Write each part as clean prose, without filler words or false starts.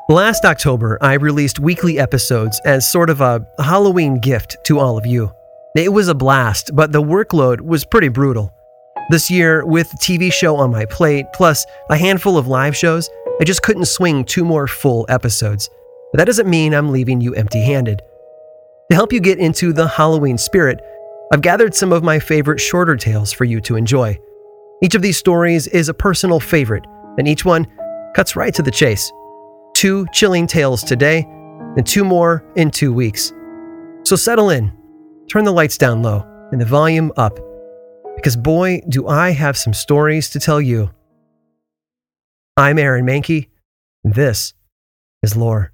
Last October, I released weekly episodes as sort of a Halloween gift to all of you. It was a blast, but the workload was pretty brutal. This year, with the TV show on my plate, plus a handful of live shows, I just couldn't swing 2 more full episodes. But that doesn't mean I'm leaving you empty-handed. To help you get into the Halloween spirit, I've gathered some of my favorite shorter tales for you to enjoy. Each of these stories is a personal favorite, and each one cuts right to the chase. 2 chilling tales today, and 2 more in 2 weeks. So settle in, turn the lights down low, and the volume up, because boy, do I have some stories to tell you. I'm Aaron Mahnke, and this is Lore.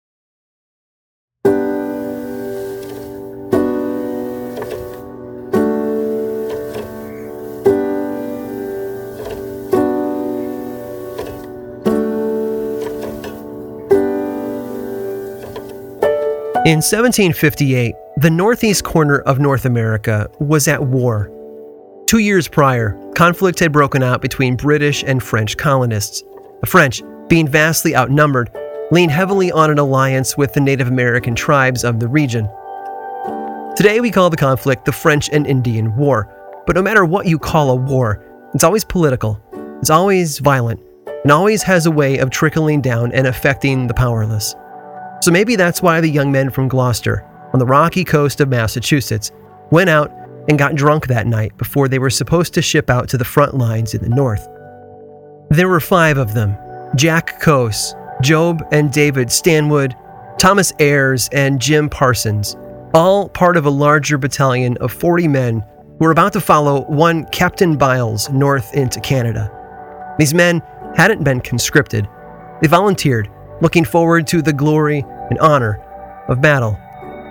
In 1758, the northeast corner of North America was at war. 2 years prior, conflict had broken out between British and French colonists. The French, being vastly outnumbered, leaned heavily on an alliance with the Native American tribes of the region. Today we call the conflict the French and Indian War, but no matter what you call a war, it's always political, it's always violent, and always has a way of trickling down and affecting the powerless. So maybe that's why the young men from Gloucester, on the rocky coast of Massachusetts, went out and got drunk that night before they were supposed to ship out to the front lines in the north. There were 5 of them: Jack Coase, Job and David Stanwood, Thomas Ayres, and Jim Parsons, all part of a larger battalion of 40 men who were about to follow one Captain Biles north into Canada. These men hadn't been conscripted. They volunteered, looking forward to the glory and honor of battle.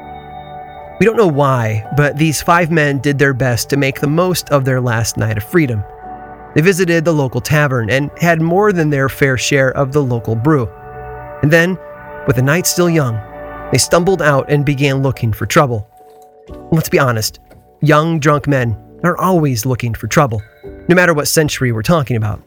We don't know why, but these 5 men did their best to make the most of their last night of freedom. They visited the local tavern and had more than their fair share of the local brew. And then, with the night still young, they stumbled out and began looking for trouble. Let's be honest, young, drunk men are always looking for trouble, no matter what century we're talking about.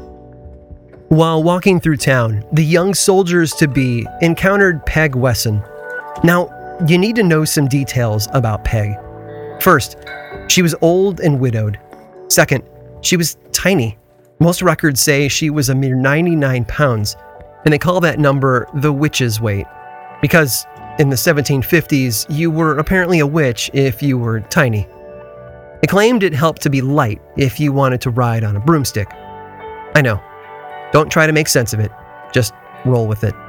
While walking through town, the young soldiers-to-be encountered Peg Wesson. Now, you need to know some details about Peg. First, she was old and widowed. Second, she was tiny. Most records say she was a mere 99 pounds, and they call that number the witch's weight, because in the 1750s, you were apparently a witch if you were tiny. They claimed it helped to be light if you wanted to ride on a broomstick. I know. Don't try to make sense of it. Just roll with it.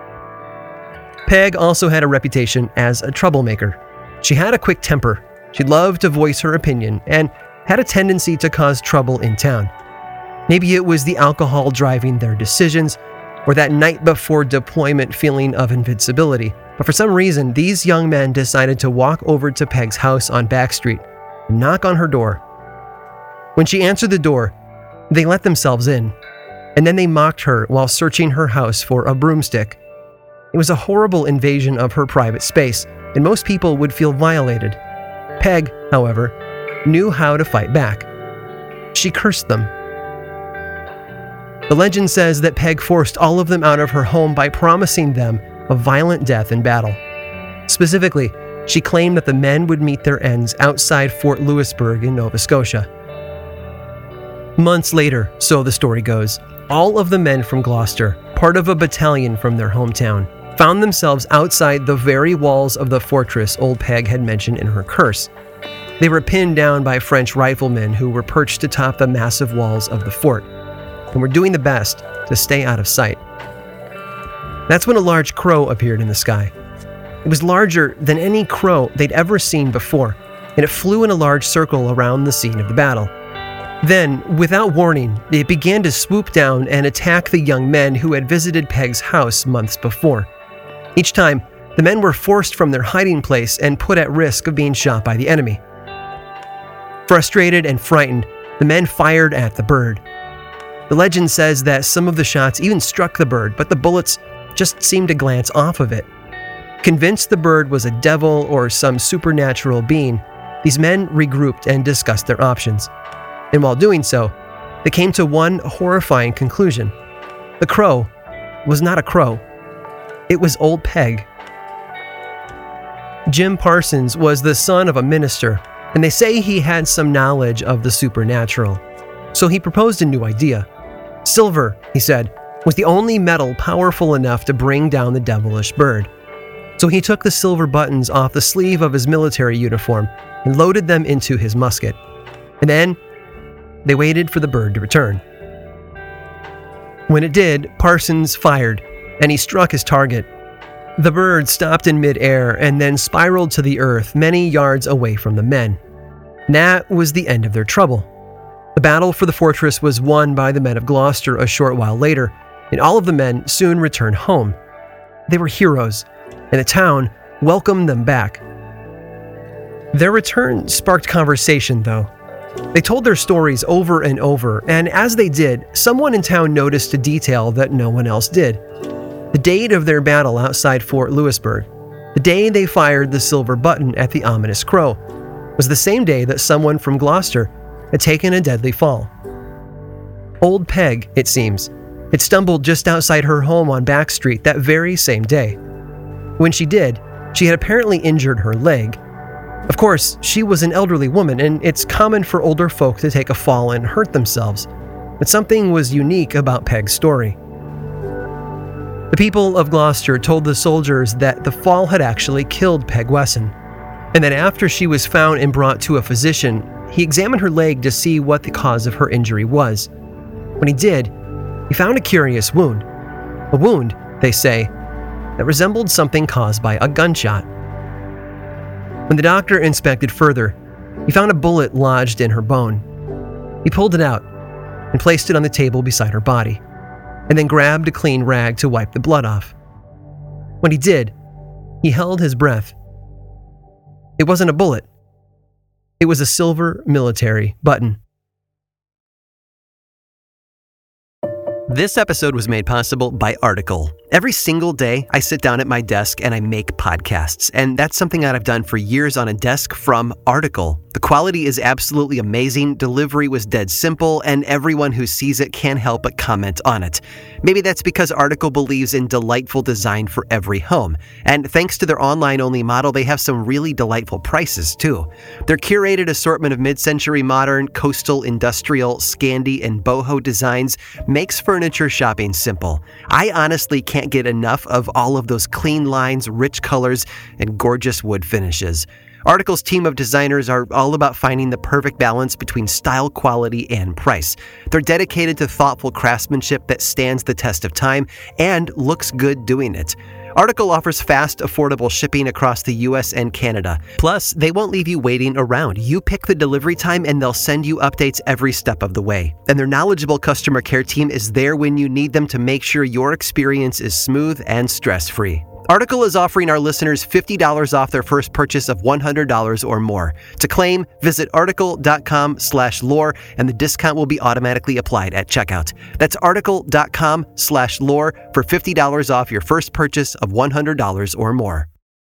Peg also had a reputation as a troublemaker. She had a quick temper. She loved to voice her opinion and had a tendency to cause trouble in town. Maybe it was the alcohol driving their decisions or that night before deployment feeling of invincibility. But for some reason, these young men decided to walk over to Peg's house on Back Street and knock on her door. When she answered the door, they let themselves in. And then they mocked her while searching her house for a broomstick. It was a horrible invasion of her private space, and most people would feel violated. Peg, however, knew how to fight back. She cursed them. The legend says that Peg forced all of them out of her home by promising them a violent death in battle. Specifically, she claimed that the men would meet their ends outside Fort Louisbourg in Nova Scotia. Months later, so the story goes, all of the men from Gloucester, part of a battalion from their hometown, found themselves outside the very walls of the fortress old Peg had mentioned in her curse. They were pinned down by French riflemen who were perched atop the massive walls of the fort, and were doing the best to stay out of sight. That's when a large crow appeared in the sky. It was larger than any crow they'd ever seen before, and it flew in a large circle around the scene of the battle. Then, without warning, it began to swoop down and attack the young men who had visited Peg's house months before. Each time, the men were forced from their hiding place and put at risk of being shot by the enemy. Frustrated and frightened, the men fired at the bird. The legend says that some of the shots even struck the bird, but the bullets just seemed to glance off of it. Convinced the bird was a devil or some supernatural being, these men regrouped and discussed their options. And while doing so, they came to one horrifying conclusion. The crow was not a crow. It was old Peg. Jim Parsons was the son of a minister, and they say he had some knowledge of the supernatural. So he proposed a new idea. Silver, he said, was the only metal powerful enough to bring down the devilish bird. So he took the silver buttons off the sleeve of his military uniform and loaded them into his musket. And then they waited for the bird to return. When it did, Parsons fired, and he struck his target. The bird stopped in midair and then spiraled to the earth many yards away from the men. And that was the end of their trouble. The battle for the fortress was won by the men of Gloucester a short while later, and all of the men soon returned home. They were heroes, and the town welcomed them back. Their return sparked conversation, though. They told their stories over and over, and as they did, someone in town noticed a detail that no one else did. The date of their battle outside Fort Louisburg, the day they fired the silver button at the ominous crow, was the same day that someone from Gloucester had taken a deadly fall. Old Peg, it seems, had stumbled just outside her home on Back Street that very same day. When she did, she had apparently injured her leg. Of course, she was an elderly woman, and it's common for older folk to take a fall and hurt themselves. But something was unique about Peg's story. The people of Gloucester told the soldiers that the fall had actually killed Peg Wesson, and that after she was found and brought to a physician, he examined her leg to see what the cause of her injury was. When he did, he found a curious wound. A wound, they say, that resembled something caused by a gunshot. When the doctor inspected further, he found a bullet lodged in her bone. He pulled it out and placed it on the table beside her body, and then grabbed a clean rag to wipe the blood off. When he did, he held his breath. It wasn't a bullet. It was a silver military button. This episode was made possible by Article. Every single day, I sit down at my desk and I make podcasts, and that's something that I've done for years on a desk from Article. The quality is absolutely amazing, delivery was dead simple, and everyone who sees it can't help but comment on it. Maybe that's because Article believes in delightful design for every home, and thanks to their online-only model, they have some really delightful prices, too. Their curated assortment of mid-century modern, coastal, industrial, Scandi, and boho designs makes furniture shopping simple. I honestly can't get enough of all of those clean lines, rich colors, and gorgeous wood finishes. Article's team of designers are all about finding the perfect balance between style, quality, and price. They're dedicated to thoughtful craftsmanship that stands the test of time and looks good doing it. Article offers fast, affordable shipping across the US and Canada. Plus, they won't leave you waiting around. You pick the delivery time and they'll send you updates every step of the way. And their knowledgeable customer care team is there when you need them to make sure your experience is smooth and stress-free. Article is offering our listeners $50 off their first purchase of $100 or more. To claim, visit article.com/lore and the discount will be automatically applied at checkout. That's article.com/lore for $50 off your first purchase of $100 or more.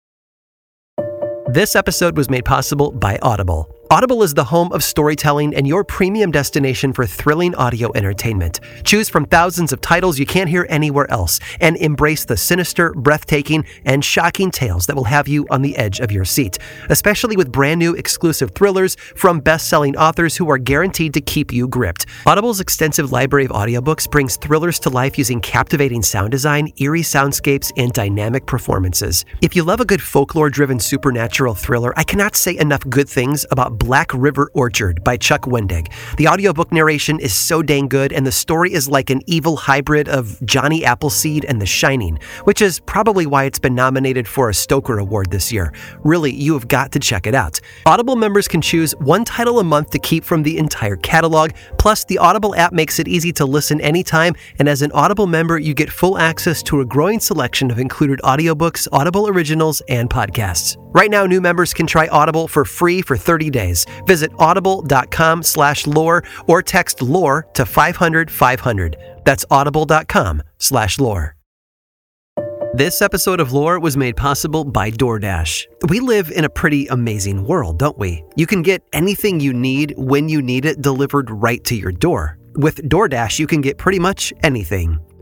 This episode was made possible by Audible. Audible is the home of storytelling and your premium destination for thrilling audio entertainment. Choose from thousands of titles you can't hear anywhere else and embrace the sinister, breathtaking, and shocking tales that will have you on the edge of your seat, especially with brand new exclusive thrillers from best-selling authors who are guaranteed to keep you gripped. Audible's extensive library of audiobooks brings thrillers to life using captivating sound design, eerie soundscapes, and dynamic performances. If you love a good folklore-driven supernatural thriller, I cannot say enough good things about Black River Orchard by Chuck Wendig. The audiobook narration is so dang good, and the story is like an evil hybrid of Johnny Appleseed and The Shining, which is probably why it's been nominated for a Stoker Award this year. Really, you have got to check it out. Audible members can choose one title a month to keep from the entire catalog, plus the Audible app makes it easy to listen anytime, and as an Audible member, you get full access to a growing selection of included audiobooks, Audible originals, and podcasts. Right now, new members can try Audible for free for 30 days. Visit audible.com/lore or text LORE to 500-500. That's audible.com/lore. This episode of Lore was made possible by DoorDash. We live in a pretty amazing world, don't we? You can get anything you need when you need it delivered right to your door. With DoorDash, you can get pretty much anything.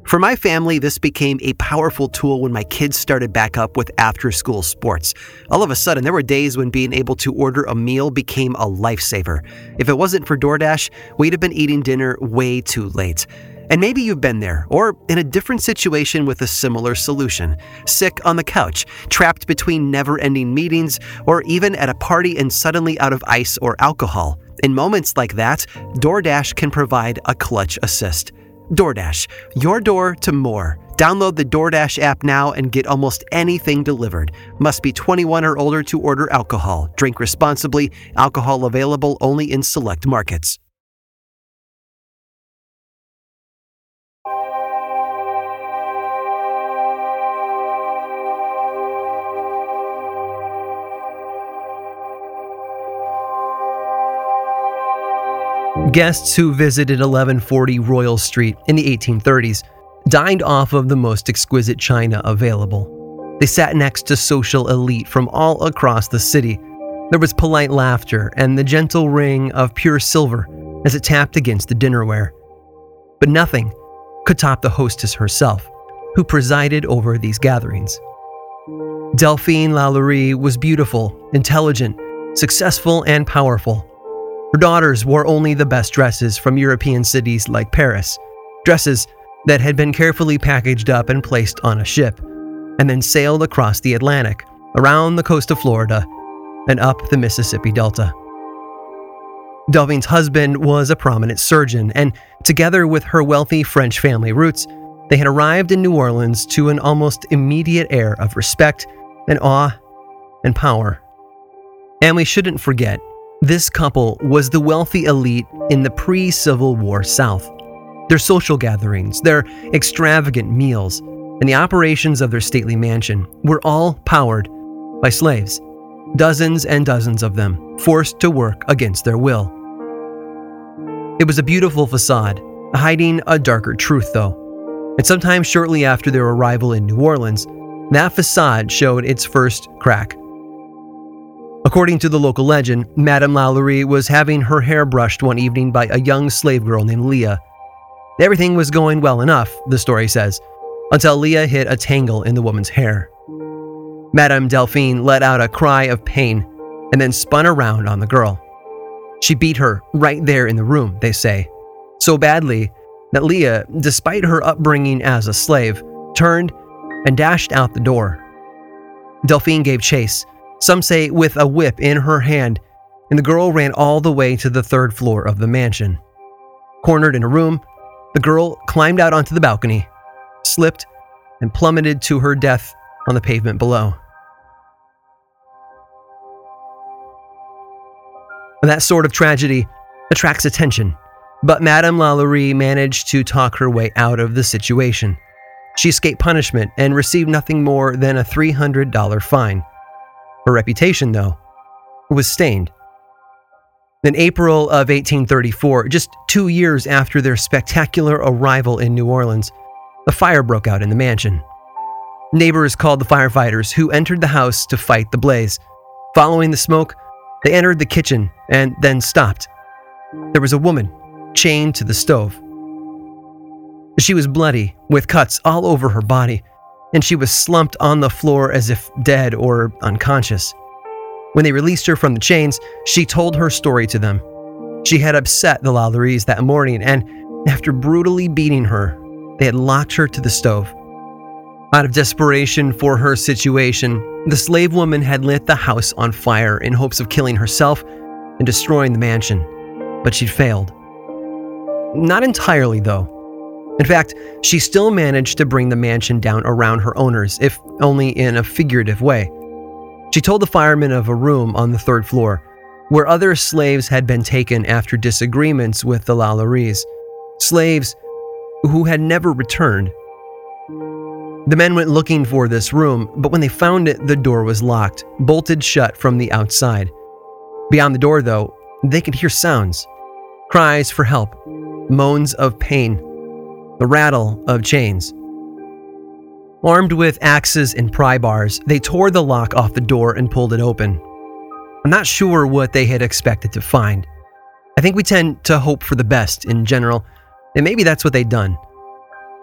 For my family, this became a powerful tool when my kids started back up with after-school sports. All of a sudden, there were days when being able to order a meal became a lifesaver. If it wasn't for DoorDash, we'd have been eating dinner way too late. And maybe you've been there, or in a different situation with a similar solution. Sick on the couch, trapped between never-ending meetings, or even at a party and suddenly out of ice or alcohol. In moments like that, DoorDash can provide a clutch assist. DoorDash, your door to more. Download the DoorDash app now and get almost anything delivered. Must be 21 or older to order alcohol. Drink responsibly. Alcohol available only in select markets. Guests who visited 1140 Royal Street in the 1830s dined off of the most exquisite china available. They sat next to social elite from all across the city. There was polite laughter and the gentle ring of pure silver as it tapped against the dinnerware. But nothing could top the hostess herself, who presided over these gatherings. Delphine Lalaurie was beautiful, intelligent, successful, and powerful. Her daughters wore only the best dresses from European cities like Paris, dresses that had been carefully packaged up and placed on a ship, and then sailed across the Atlantic, around the coast of Florida, and up the Mississippi Delta. Delphine's husband was a prominent surgeon, and together with her wealthy French family roots, they had arrived in New Orleans to an almost immediate air of respect and awe and power. And we shouldn't forget, this couple was the wealthy elite in the pre-Civil War South. Their social gatherings, their extravagant meals, and the operations of their stately mansion were all powered by slaves, dozens and dozens of them, forced to work against their will. It was a beautiful facade, hiding a darker truth though. And sometime shortly after their arrival in New Orleans, that facade showed its first crack. According to the local legend, Madame Lalaurie was having her hair brushed one evening by a young slave girl named Leah. Everything was going well enough, the story says, until Leah hit a tangle in the woman's hair. Madame Delphine let out a cry of pain and then spun around on the girl. She beat her right there in the room, they say, so badly that Leah, despite her upbringing as a slave, turned and dashed out the door. Delphine gave chase, some say with a whip in her hand, and the girl ran all the way to the third floor of the mansion. Cornered in a room, the girl climbed out onto the balcony, slipped, and plummeted to her death on the pavement below. That sort of tragedy attracts attention, but Madame Lalaurie managed to talk her way out of the situation. She escaped punishment and received nothing more than a $300 fine. Her reputation, though, was stained. In April of 1834, just 2 years after their spectacular arrival in New Orleans, a fire broke out in the mansion. Neighbors called the firefighters, who entered the house to fight the blaze. Following the smoke, they entered the kitchen and then stopped. There was a woman chained to the stove. She was bloody, with cuts all over her body, and she was slumped on the floor as if dead or unconscious. When they released her from the chains, she told her story to them. She had upset the Lalauries that morning, and after brutally beating her, they had locked her to the stove. Out of desperation for her situation, the slave woman had lit the house on fire in hopes of killing herself and destroying the mansion, but she'd failed. Not entirely, though. In fact, she still managed to bring the mansion down around her owners, if only in a figurative way. She told the firemen of a room on the third floor, where other slaves had been taken after disagreements with the Lalauries, slaves who had never returned. The men went looking for this room, but when they found it, the door was locked, bolted shut from the outside. Beyond the door, though, they could hear sounds, cries for help, moans of pain, the rattle of chains. Armed with axes and pry bars, they tore the lock off the door and pulled it open. I'm not sure what they had expected to find. I think we tend to hope for the best in general, and maybe that's what they'd done.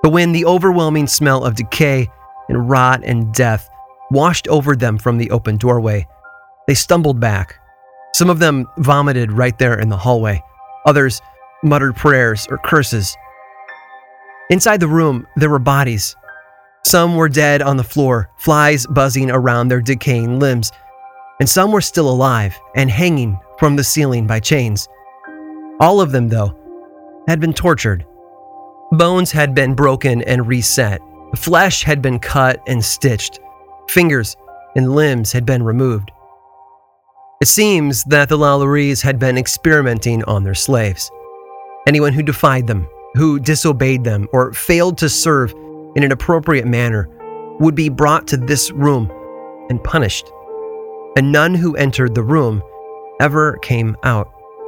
But when the overwhelming smell of decay and rot and death washed over them from the open doorway, they stumbled back. Some of them vomited right there in the hallway. Others muttered prayers or curses. Inside the room, there were bodies. Some were dead on the floor, flies buzzing around their decaying limbs, and some were still alive and hanging from the ceiling by chains. All of them, though, had been tortured. Bones had been broken and reset. Flesh had been cut and stitched. Fingers and limbs had been removed. It seems that the Lalauries had been experimenting on their slaves. Anyone who defied them, who disobeyed them, or failed to serve in an appropriate manner would be brought to this room and punished. And none who entered the room ever came out.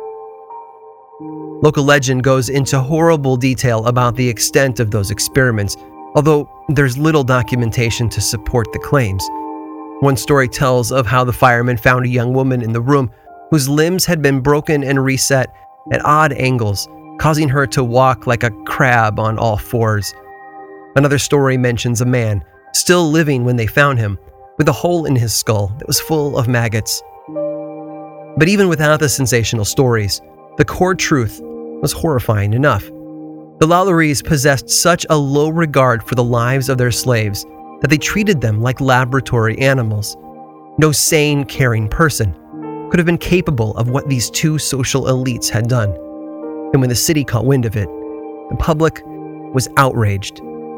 Local legend goes into horrible detail about the extent of those experiments, although there's little documentation to support the claims. One story tells of how the firemen found a young woman in the room whose limbs had been broken and reset at odd angles, causing her to walk like a crab on all fours. Another story mentions a man, still living when they found him, with a hole in his skull that was full of maggots. But even without the sensational stories, the core truth was horrifying enough. The Lalauries possessed such a low regard for the lives of their slaves that they treated them like laboratory animals. No sane, caring person could have been capable of what these two social elites had done. And when the city caught wind of it, the public was outraged.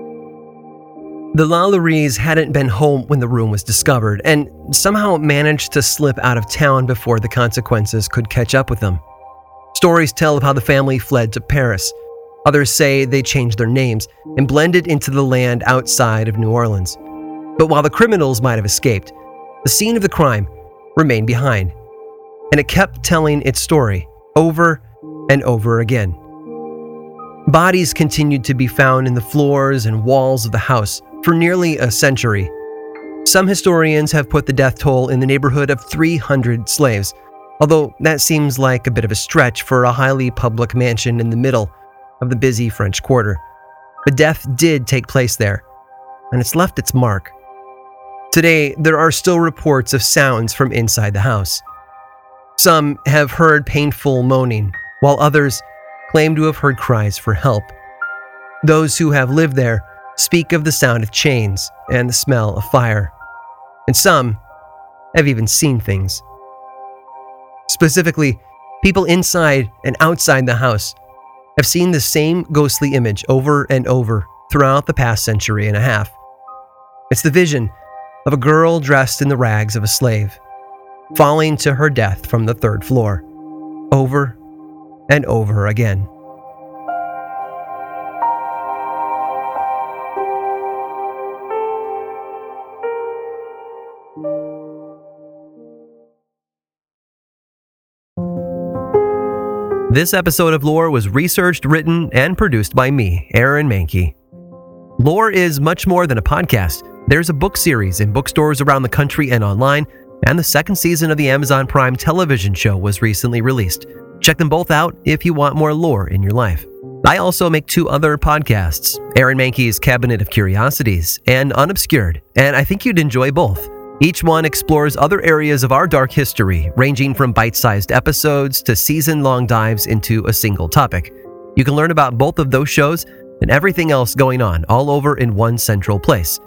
The Lalauries hadn't been home when the room was discovered and somehow managed to slip out of town before the consequences could catch up with them. Stories tell of how the family fled to Paris. Others say they changed their names and blended into the land outside of New Orleans. But while the criminals might have escaped, the scene of the crime remained behind, and it kept telling its story over and over again. Bodies continued to be found in the floors and walls of the house for nearly a century. Some historians have put the death toll in the neighborhood of 300 slaves, although that seems like a bit of a stretch for a highly public mansion in the middle of the busy French Quarter. But death did take place there, and it's left its mark. Today, there are still reports of sounds from inside the house. Some have heard painful moaning, while others claim to have heard cries for help. Those who have lived there speak of the sound of chains and the smell of fire, and some have even seen things. Specifically, people inside and outside the house have seen the same ghostly image over and over throughout the past century and a half. It's the vision of a girl dressed in the rags of a slave, falling to her death from the third floor, over and over again. This episode of Lore was researched, written, and produced by me, Aaron Mahnke. Lore is much more than a podcast. There's a book series in bookstores around the country and online, and the second season of the Amazon Prime television show was recently released. Check them both out if you want more lore in your life. I also make 2 other podcasts, Aaron Mahnke's Cabinet of Curiosities and Unobscured, and I think you'd enjoy both. Each one explores other areas of our dark history, ranging from bite-sized episodes to season-long dives into a single topic. You can learn about both of those shows and everything else going on all over in one central place,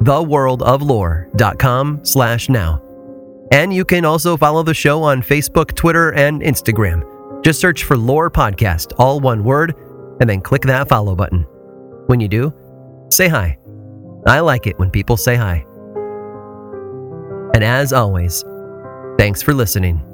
theworldoflore.com/now. And you can also follow the show on Facebook, Twitter, and Instagram. Just search for Lore Podcast, all one word, and then click that follow button. When you do, say hi. I like it when people say hi. And as always, thanks for listening.